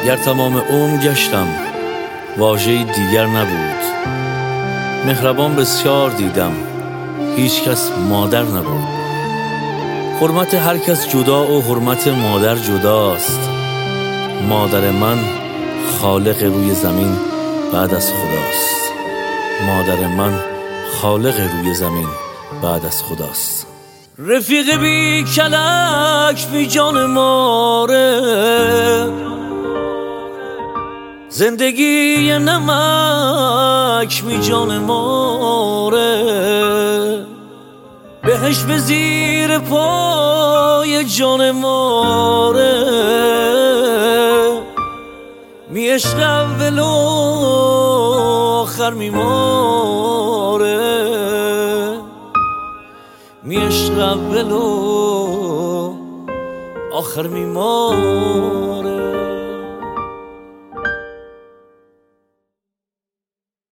گر تمام عمر گشتم واژه‌ای دیگر نبود. مهربان بسیار دیدم هیچ کس مادر نبود. حرمت هر کس جدا و حرمت مادر جداست. مادر من خالق روی زمین بعد از خداست. مادر من خالق روی زمین بعد از خداست. رفیق بی کلک بی جان ماره، زندگی نمک بی جان ماره، بهش به زیر پای جان ماره، می عشق اول و آخر می ماره، می عشق اول و آخر می ماره.